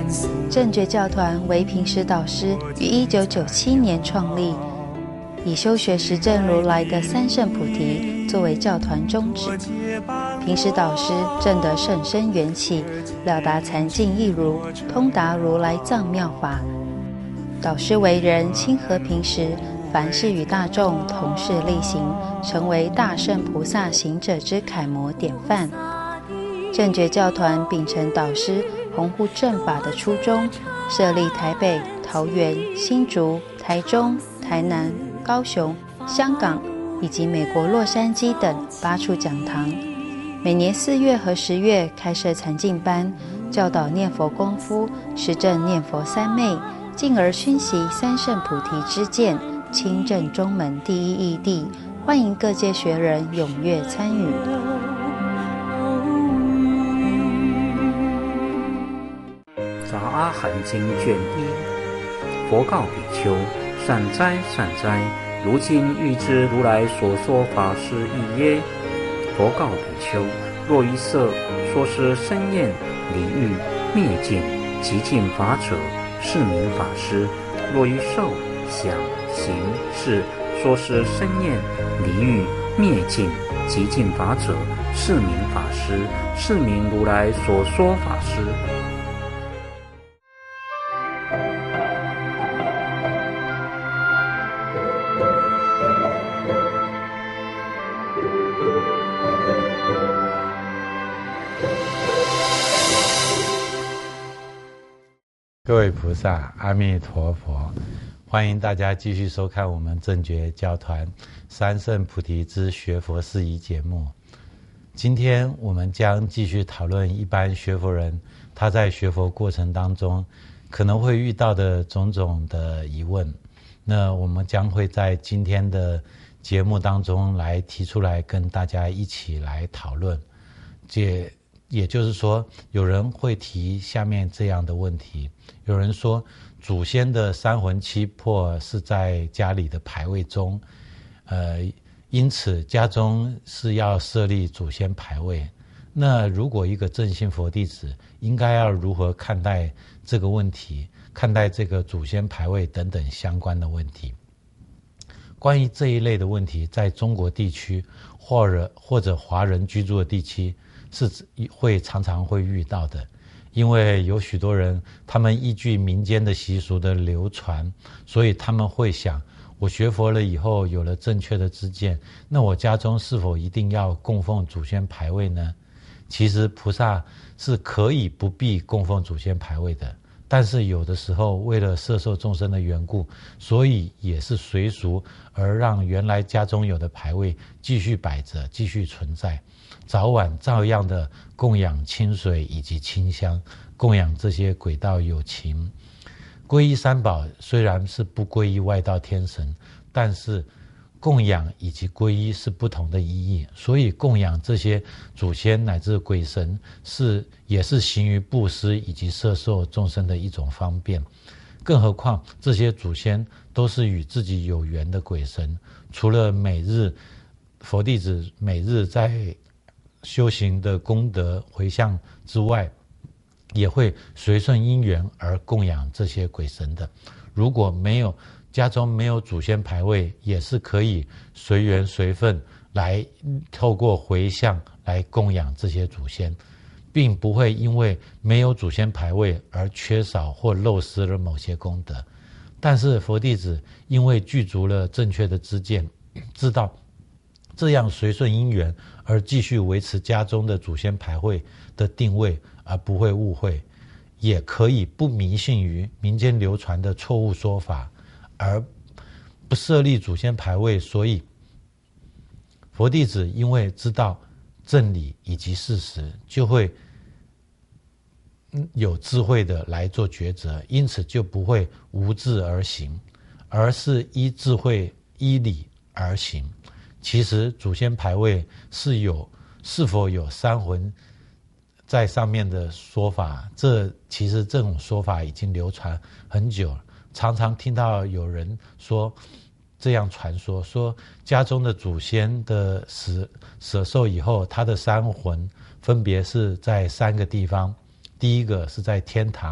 正觉教团为平时导师于1997年创立，以修学实证如来的三圣菩提作为教团宗旨。平时导师证得甚深缘起，了达禅境义如，通达如来藏妙法。导师为人亲和平时，凡事与大众同事力行，成为大圣菩萨行者之楷模典范。正觉教团秉承导师弘护正法的初衷，设立台北、桃园、新竹、台中、台南、高雄、香港以及美国洛杉矶等8处讲堂，每年4月和10月开设禅境班，教导念佛功夫，实证念佛三昧，进而熏习三圣菩提之见，亲证中门第一义谛，欢迎各界学人踊跃参与。 杂阿含经卷1，佛告比丘：善哉善哉，如今欲知如来所说法是义耶？佛告比丘：若于色说是身厌离欲灭尽极尽法者，是名法师；若于受想行识说是身厌离欲灭尽极尽法者，是名法师，是名如来所说法师。 各位菩萨，阿弥陀佛！欢迎大家继续收看我们正觉教团三圣菩提之学佛事宜节目。今天我们将继续讨论一般学佛人他在学佛过程当中可能会遇到的种种的疑问。那我们将会在今天的节目当中来提出来跟大家一起来讨论。也就是说，有人会提下面这样的问题，有人说祖先的三魂七魄是在家里的牌位中，因此家中是要设立祖先牌位。那如果一个正信佛弟子应该要如何看待这个问题，看待这个祖先牌位等等相关的问题？关于这一类的问题，在中国地区或者华人居住的地区是常常会遇到的。因为有许多人他们依据民间的习俗的流传，所以他们会想，我学佛了以后有了正确的知见，那我家中是否一定要供奉祖先牌位呢？其实菩萨是可以不必供奉祖先牌位的，但是有的时候为了摄受众生的缘故，所以也是随俗而让原来家中有的牌位继续摆着，继续存在，早晚照样的供养清水以及清香，供养这些鬼道有情。皈依三宝虽然是不皈依外道天神，但是供养以及皈依是不同的意义，所以供养这些祖先乃至鬼神也是行于布施以及摄受众生的一种方便。更何况这些祖先都是与自己有缘的鬼神，除了佛弟子每日在修行的功德回向之外，也会随顺因缘而供养这些鬼神的。如果家中没有祖先牌位，也是可以随缘随分来透过回向来供养这些祖先，并不会因为没有祖先牌位而缺少或漏失了某些功德。但是佛弟子因为具足了正确的知见，知道这样随顺因缘而继续维持家中的祖先牌位的定位，而不会误会，也可以不迷信于民间流传的错误说法，而不设立祖先牌位。所以佛弟子因为知道正理以及事实，就会有智慧的来做抉择，因此就不会无智而行，而是依智慧依理而行。其实祖先牌位是否有三魂在上面的说法，其实这种说法已经流传很久了。常常听到有人说这样传说，说家中的祖先的舍寿以后，他的三魂分别是在3个地方，第一个是在天堂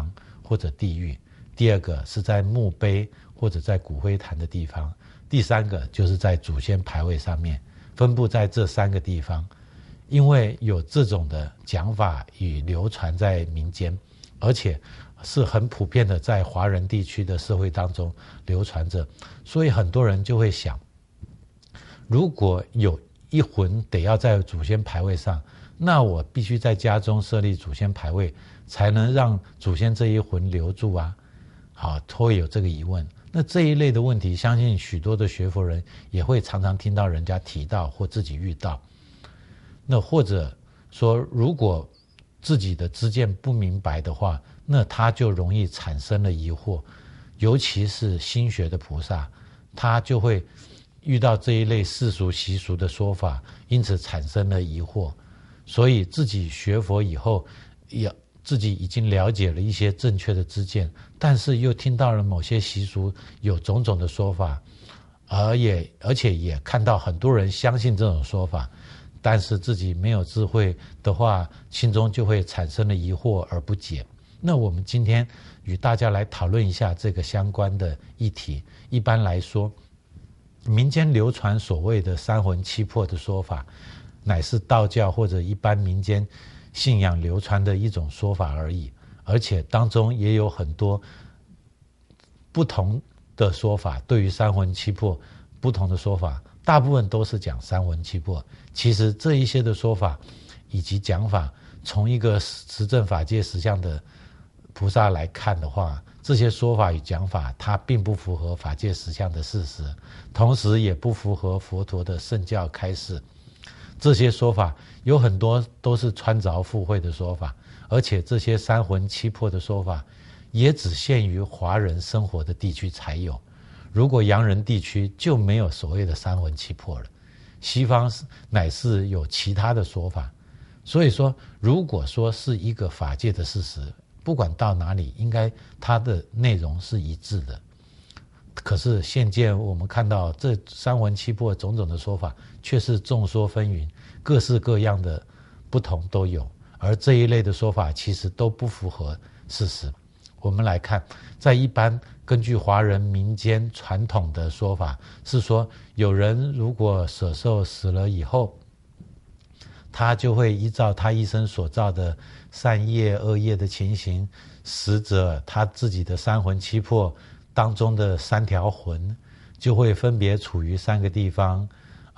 或者地狱，第二个是在墓碑或者在骨灰坛的地方，第三个就是在祖先牌位上面，分布在这3个地方。因为有这种的讲法与流传在民间，而且是很普遍的在华人地区的社会当中流传着，所以很多人就会想，如果有一魂得要在祖先牌位上，那我必须在家中设立祖先牌位，才能让祖先这一魂留住啊。好，会有这个疑问。那这一类的问题，相信许多的学佛人也会常常听到人家提到或自己遇到。那或者说，如果自己的知见不明白的话，那他就容易产生了疑惑，尤其是心学的菩萨，他就会遇到这一类世俗习俗的说法，因此产生了疑惑。所以自己学佛以后，自己已经了解了一些正确的知见，但是又听到了某些习俗有种种的说法，而且也看到很多人相信这种说法，但是自己没有智慧的话，心中就会产生了疑惑而不解。那我们今天与大家来讨论一下这个相关的议题。一般来说，民间流传所谓的三魂七魄的说法，乃是道教或者一般民间信仰流传的一种说法而已，而且当中也有很多不同的说法，对于三魂七魄不同的说法，大部分都是讲三魂七魄。其实这一些的说法以及讲法，从一个实证法界实相的菩萨来看的话，这些说法与讲法它并不符合法界实相的事实，同时也不符合佛陀的圣教开示。这些说法有很多都是穿凿附会的说法，而且这些三魂七魄的说法也只限于华人生活的地区才有，如果洋人地区就没有所谓的三魂七魄了，西方乃是有其他的说法。所以说，如果说是一个法界的事实，不管到哪里，应该它的内容是一致的。可是现见我们看到这三魂七魄种种的说法，却是众说纷纭，各式各样的不同都有，而这一类的说法其实都不符合事实。我们来看，在一般根据华人民间传统的说法是说，有人如果舍寿死了以后，他就会依照他一生所造的善业恶业的情形，死者他自己的三魂七魄当中的3条魂就会分别处于3个地方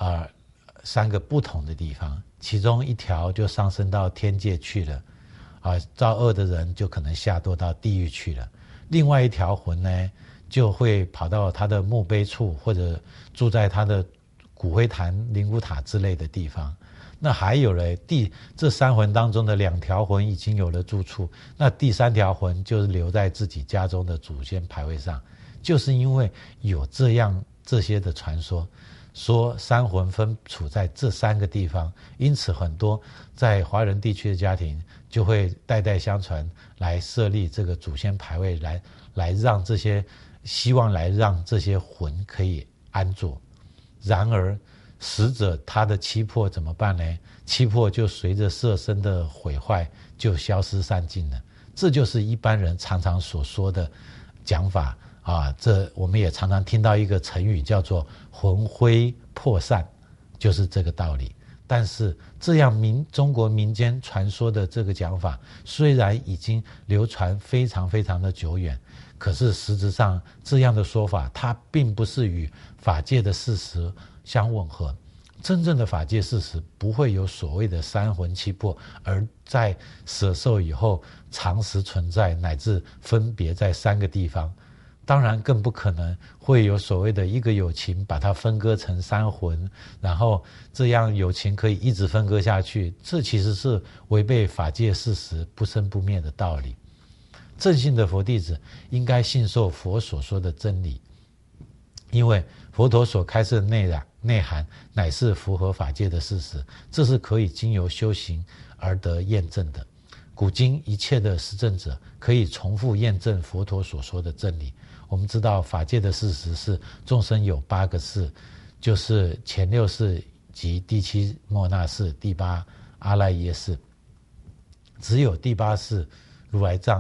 ，3个不同的地方，其中1条就上升到天界去了，造恶的人就可能下堕到地狱去了。另外1条魂呢，就会跑到他的墓碑处，或者住在他的骨灰坛、灵骨塔之类的地方。那还有了这3魂当中的2条魂已经有了住处，那第3条魂就是留在自己家中的祖先牌位上。就是因为有这些的传说，说3魂分处在这3个地方，因此很多在华人地区的家庭就会代代相传来设立这个祖先牌位，来让这些希望来让这些魂可以安坐。然而死者他的七魄怎么办呢？七魄就随着色身的毁坏就消失散尽了。这就是一般人常常所说的讲法这我们也常常听到一个成语叫做魂飞魄散，就是这个道理。但是这样中国民间传说的这个讲法，虽然已经流传非常非常的久远，可是实质上这样的说法它并不是与法界的事实相吻合。真正的法界事实不会有所谓的三魂七魄，而在舍寿以后长时存在，乃至分别在3个地方。当然更不可能会有所谓的一个有情把它分割成3魂，然后这样有情可以一直分割下去，这其实是违背法界事实不生不灭的道理。正信的佛弟子应该信受佛所说的真理，因为佛陀所开示的内涵乃是符合法界的事实，这是可以经由修行而得验证的。古今一切的实证者可以重复验证佛陀所说的真理。我们知道法界的事实是众生有8个世，就是前6世及第7末那世，第8阿赖耶识。只有第8世如来藏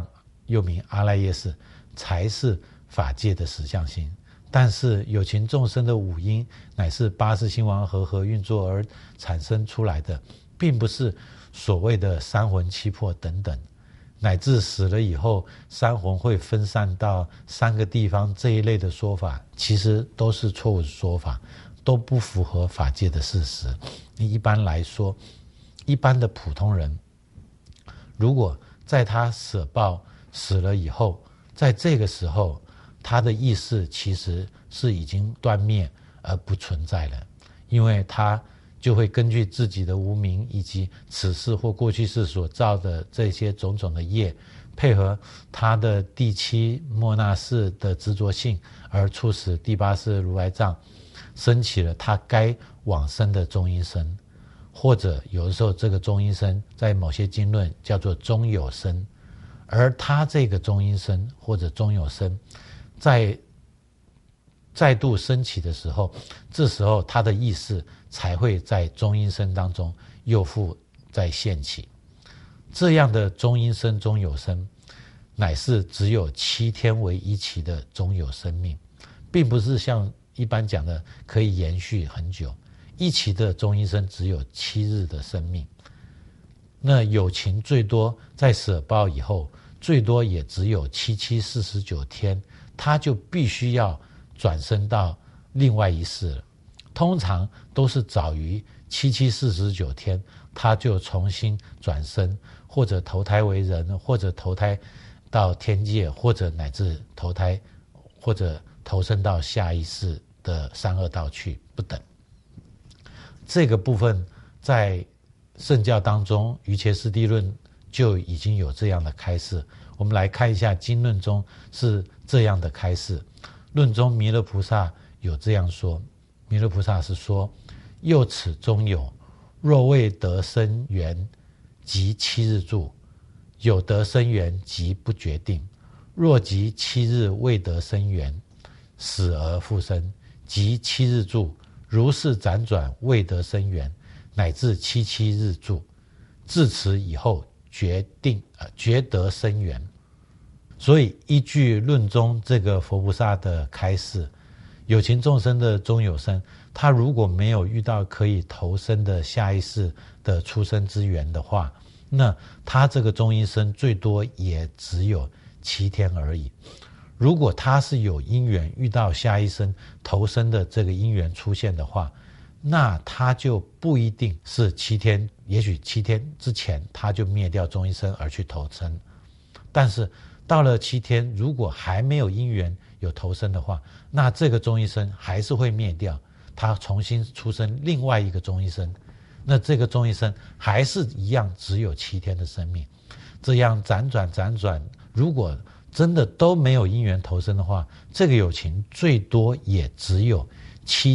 又名阿赖耶识，才是法界的实相心。但是有情众生的五阴乃是八识心王和运作而产生出来的，并不是所谓的三魂七魄等等，乃至死了以后三魂会分散到3个地方这一类的说法，其实都是错误的说法，都不符合法界的事实。一般来说，一般的普通人，如果在他舍报死了以后，在这个时候他的意识其实是已经断灭而不存在了，因为他就会根据自己的无明以及此世或过去世所造的这些种种的业，配合他的第7末那识的执着性，而促使第8识如来藏升起了他该往生的中阴身，或者有的时候这个中阴身在某些经论叫做中有身，而他这个中阴身或者中有身在再度升起的时候，这时候他的意识才会在中阴身当中又复再现起。这样的中阴身中有身乃是只有7天为一期的中有生命，并不是像一般讲的可以延续很久，一期的中阴身只有7日的生命。那有情最多在舍报以后，最多也只有7 49天，他就必须要转生到另外一世了。通常都是早于7 49天，他就重新转生，或者投胎为人，或者投胎到天界，或者乃至投胎或者投生到下一世的三恶道去不等。这个部分在圣教当中瑜伽师地论就已经有这样的开示。我们来看一下经论中是这样的开示。论中弥勒菩萨有这样说，弥勒菩萨是说，又此中有，若未得生缘，即7日住，有得生缘即不决定，若即7日未得生缘，死而复生，即7日住，如是辗转未得生缘，乃至7日住，至此以后决得生缘。所以依据论中这个佛菩萨的开示，有情众生的中有生，他如果没有遇到可以投生的下一世的出生之缘的话，那他这个中阴身最多也只有7天而已。如果他是有因缘遇到下一生投生的这个因缘出现的话，那他就不一定是7天，也许7天之前他就灭掉中阴身而去投生。但是到了7天，如果还没有因缘有投生的话，那这个中阴身还是会灭掉，他重新出生另外一个中阴身，那这个中阴身还是一样只有7天的生命。这样辗转，如果真的都没有因缘投生的话，这个有情最多也只有7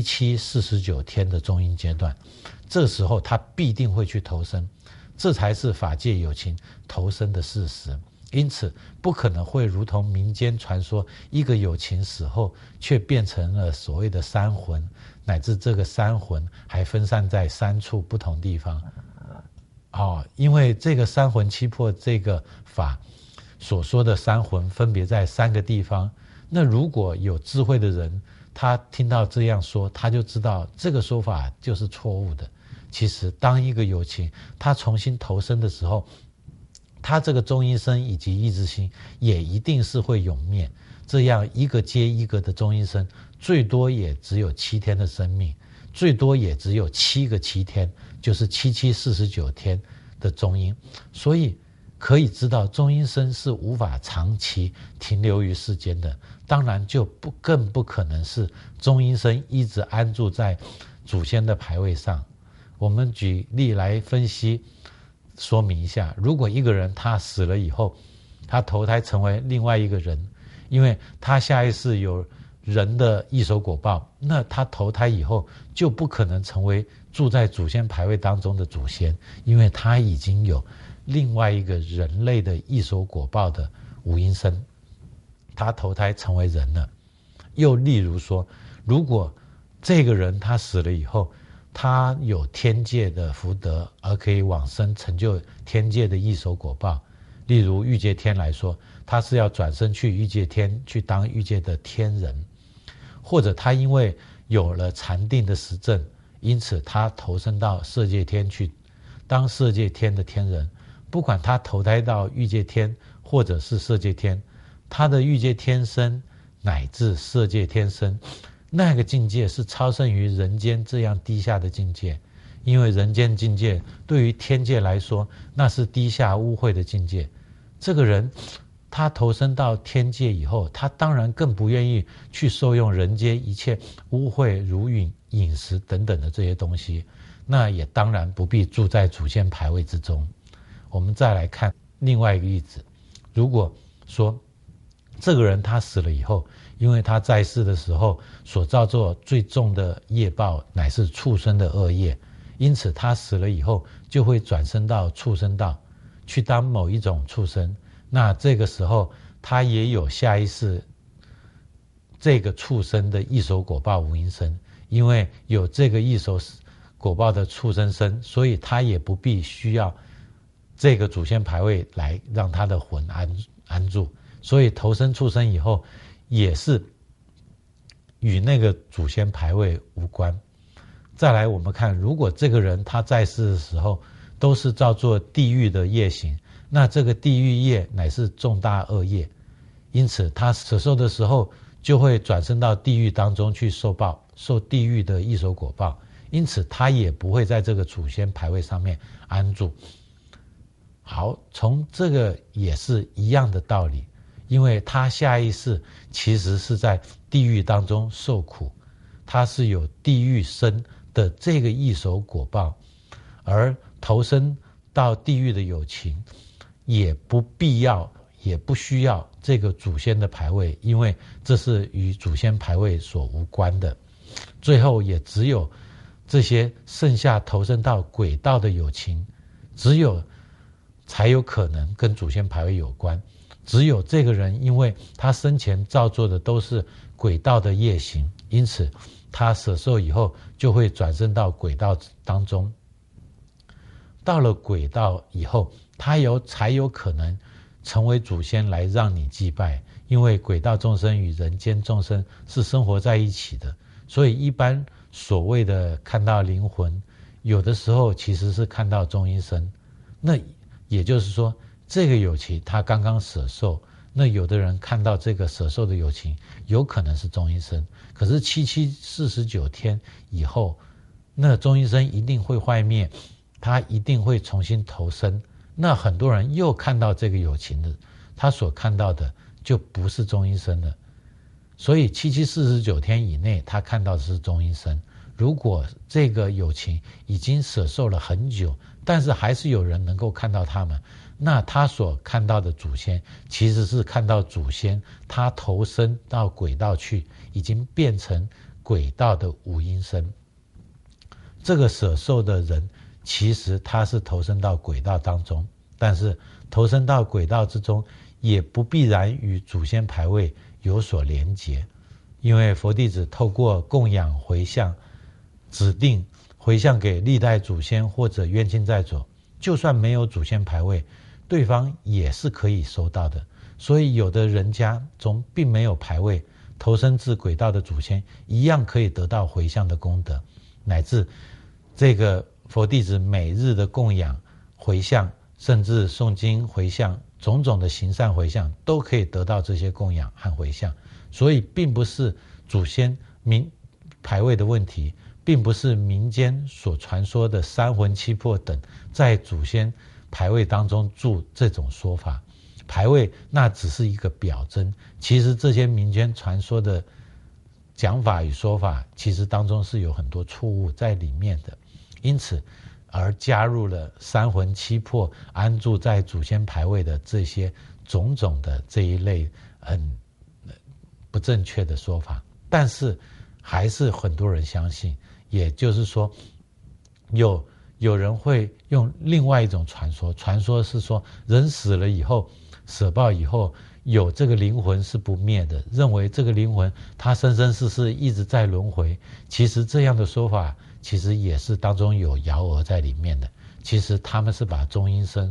49天的中阴阶段，这时候他必定会去投生，这才是法界有情投生的事实。因此不可能会如同民间传说，一个有情死后却变成了所谓的三魂，乃至这个三魂还分散在3处不同地方。因为这个三魂七魄这个法所说的三魂分别在3个地方，那如果有智慧的人，他听到这样说，他就知道这个说法就是错误的。其实当一个有情他重新投生的时候，他这个中阴身以及意识心也一定是会永灭，这样一个接一个的中阴身，最多也只有7天的生命，最多也只有7个7天，就是7 49天的中阴。所以可以知道中阴身是无法长期停留于世间的，当然就更不可能是中阴身一直安住在祖先的牌位上。我们举例来分析说明一下，如果一个人他死了以后，他投胎成为另外一个人，因为他下一世有人的异熟果报，那他投胎以后就不可能成为住在祖先牌位当中的祖先，因为他已经有另外一个人类的异熟果报的五阴身，他投胎成为人了。又例如说，如果这个人他死了以后，他有天界的福德而可以往生成就天界的异熟果报， 例如欲界天来说，他是要转生去欲界天去当欲界的天人，或者他因为有了禅定的实证，因此他投生到色界天去当色界天的天人。不管他投胎到欲界天或者是色界天，他的欲界天身乃至色界天身，那个境界是超胜于人间这样低下的境界。因为人间境界对于天界来说，那是低下污秽的境界。这个人他投身到天界以后，他当然更不愿意去受用人间一切污秽如饮饮食等等的这些东西，那也当然不必住在祖先牌位之中。我们再来看另外一个例子，如果说这个人他死了以后，因为他在世的时候所造作最重的业报乃是畜生的恶业，因此他死了以后就会转生到畜生道去当某一种畜生。那这个时候他也有下一世这个畜生的异熟果报无因身，因为有这个异熟果报的畜生身，所以他也不必需要这个祖先牌位来让他的魂安住，所以投生畜生以后也是与那个祖先牌位无关。再来我们看，如果这个人他在世的时候都是照做地狱的业行，那这个地狱业乃是重大恶业，因此他舍受的时候就会转生到地狱当中去受报，受地狱的异熟果报，因此他也不会在这个祖先牌位上面安住。好，从这个也是一样的道理，因为他下一世其实是在地狱当中受苦，他是有地狱生的这个异熟果报，而投身到地狱的有情也不必要也不需要这个祖先的牌位，因为这是与祖先牌位所无关的。最后也只有这些剩下投身到鬼道的有情，才有可能跟祖先牌位有关。只有这个人因为他生前造作的都是鬼道的业行，因此他舍受以后就会转生到鬼道当中。到了鬼道以后，他才有可能成为祖先来让你祭拜，因为鬼道众生与人间众生是生活在一起的，所以一般所谓的看到灵魂，有的时候其实是看到中阴身。那也就是说，这个有情他刚刚舍受，那有的人看到这个舍受的有情有可能是中阴身，可是49天以后，那中阴身一定会坏灭，他一定会重新投生。那很多人又看到这个有情的，他所看到的就不是中阴身了。所以49天以内他看到的是中阴身。如果这个有情已经舍受了很久，但是还是有人能够看到他们，那他所看到的祖先其实是看到祖先他投身到鬼道去，已经变成鬼道的无阴身。这个舍受的人其实他是投身到鬼道当中，但是投身到鬼道之中也不必然与祖先牌位有所连结，因为佛弟子透过供养回向，指定回向给历代祖先或者冤亲债主，就算没有祖先牌位，对方也是可以收到的。所以有的人家中并没有牌位，投身至鬼道的祖先一样可以得到回向的功德，乃至这个佛弟子每日的供养回向，甚至诵经回向，种种的行善回向都可以得到这些供养和回向。所以并不是祖先牌位的问题，并不是民间所传说的三魂七魄等在祖先牌位当中住这种说法。牌位那只是一个表征，其实这些民间传说的讲法与说法，其实当中是有很多错误在里面的，因此而加入了三魂七魄安住在祖先牌位的这些种种的这一类不正确的说法。但是还是很多人相信，也就是说有人会用另外一种传说是说人死了以后舍报以后有这个灵魂是不灭的，认为这个灵魂它生生世世一直在轮回。其实这样的说法其实也是当中有谣讹在里面的，其实他们是把中阴身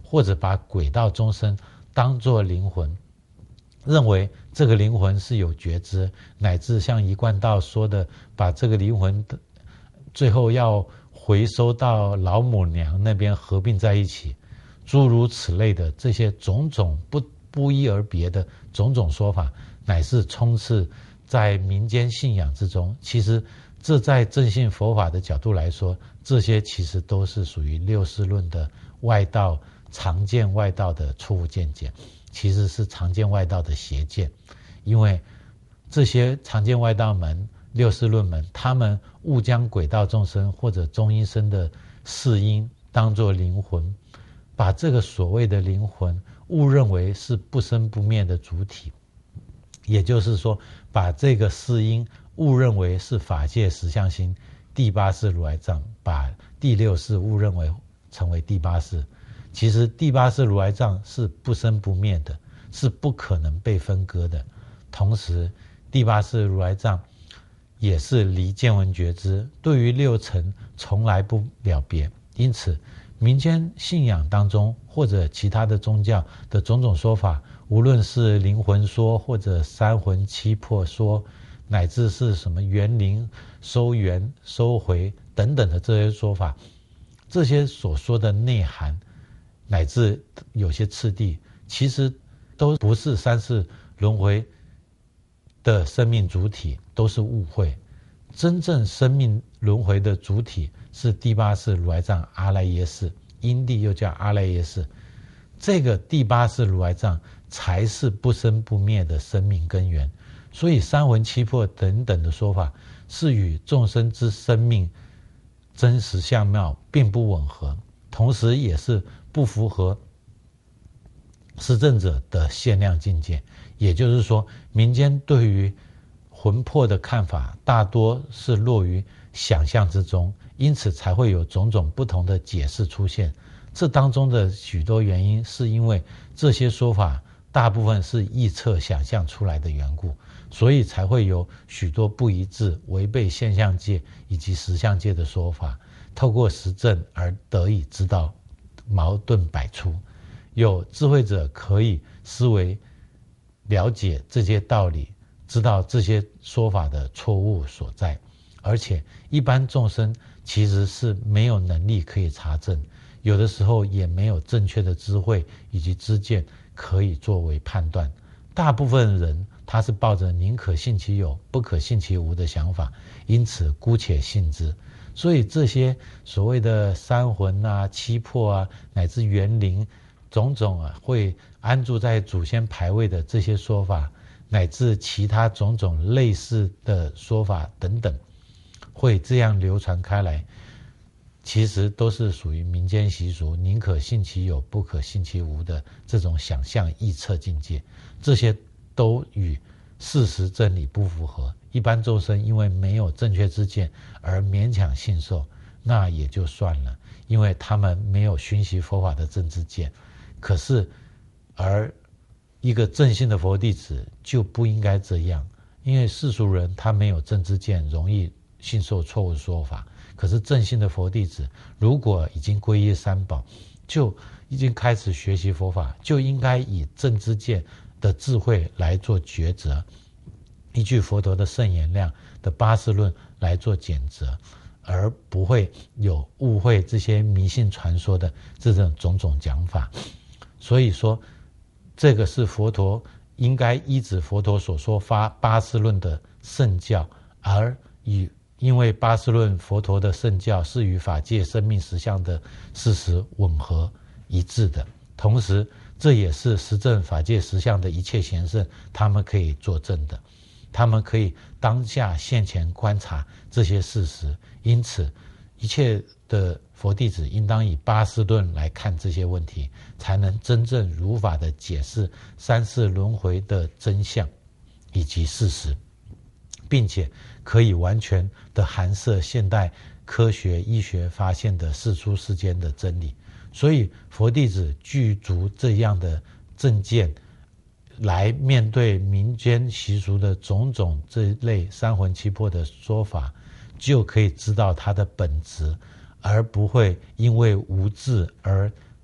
或者把鬼道众生当作灵魂，认为这个灵魂是有觉知，乃至像一贯道说的，把这个灵魂最后要回收到老母娘那边合并在一起，诸如此类的这些种种不一而别的种种说法，乃是充斥在民间信仰之中。其实这在正信佛法的角度来说，这些其实都是属于六世论的外道常见外道的错误见解，其实是常见外道的邪见。因为这些常见外道们六世论们，他们误将鬼道众生或者中阴身的世音当作灵魂，把这个所谓的灵魂误认为是不生不灭的主体，也就是说把这个世音误认为是法界实相心第八世如来藏，把第六世误认为成为第八世。其实第八世如来藏是不生不灭的，是不可能被分割的。同时第八世如来藏也是离见闻觉知，对于六尘从来不了别。因此民间信仰当中或者其他的宗教的种种说法，无论是灵魂说或者三魂七魄说，乃至是什么元灵收元收回等等的这些说法，这些所说的内涵乃至有些次第，其实都不是三世轮回的生命主体，都是误会。真正生命轮回的主体是第八世如来藏阿赖耶识，因地又叫阿赖耶识。这个第八世如来藏才是不生不灭的生命根源。所以三魂七魄等等的说法是与众生之生命真实相貌并不吻合，同时也是不符合实证者的限量境界。也就是说，民间对于魂魄的看法大多是落于想象之中，因此才会有种种不同的解释出现。这当中的许多原因是因为这些说法大部分是臆测想象出来的缘故，所以才会有许多不一致、违背现象界以及实相界的说法，透过实证而得以知道矛盾百出。有智慧者可以思维了解这些道理，知道这些说法的错误所在，而且一般众生其实是没有能力可以查证，有的时候也没有正确的智慧以及知见可以作为判断。大部分人他是抱着宁可信其有不可信其无的想法，因此姑且信之。所以这些所谓的三魂啊、七魄啊，乃至元灵种种会安住在祖先牌位的这些说法，乃至其他种种类似的说法等等，会这样流传开来，其实都是属于民间习俗，宁可信其有不可信其无的这种想象臆测境界。这些都与事实真理不符合，一般众生因为没有正确知见而勉强信受，那也就算了，因为他们没有熏习佛法的正知见。可是而一个正信的佛弟子就不应该这样，因为世俗人他没有正知见，容易信受错误说法。可是正信的佛弟子如果已经皈依三宝，就已经开始学习佛法，就应该以正知见的智慧来做抉择，依据佛陀的圣言量的八识论来做检择，而不会有误会这些迷信传说的这种种种讲法。所以说这个是佛陀应该依止佛陀所说发八识论的圣教，而因为八识论佛陀的圣教是与法界生命实相的事实吻合一致的，同时这也是实证法界实相的一切贤圣他们可以作证的，他们可以当下现前观察这些事实。因此一切的佛弟子应当以八识论来看这些问题，才能真正如法的解释三世轮回的真相以及事实，并且可以完全的含摄现代科学医学发现的世出世间的真理。所以佛弟子具足这样的正见来面对民间习俗的种种这类三魂七魄的说法，就可以知道它的本质，而不会因为无智而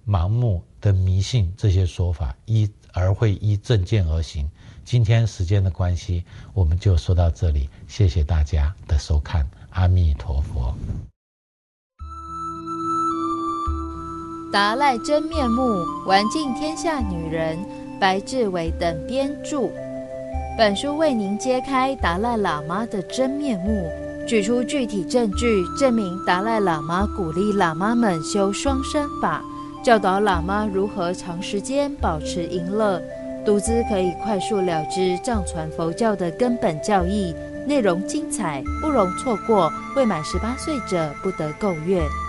盲目的迷信这些说法，而会依正见而行。今天时间的关系，我们就说到这里，谢谢大家的收看，阿弥陀佛。 达赖真面目，玩尽天下女人，白志伟等编著。本书为您揭开达赖喇嘛的真面目，举出具体证据，证明达赖喇嘛鼓励喇嘛们修双身法，教导喇嘛如何长时间保持淫乐，读资可以快速了知藏传佛教的根本教义，内容精彩，不容错过。未满18岁者不得购阅。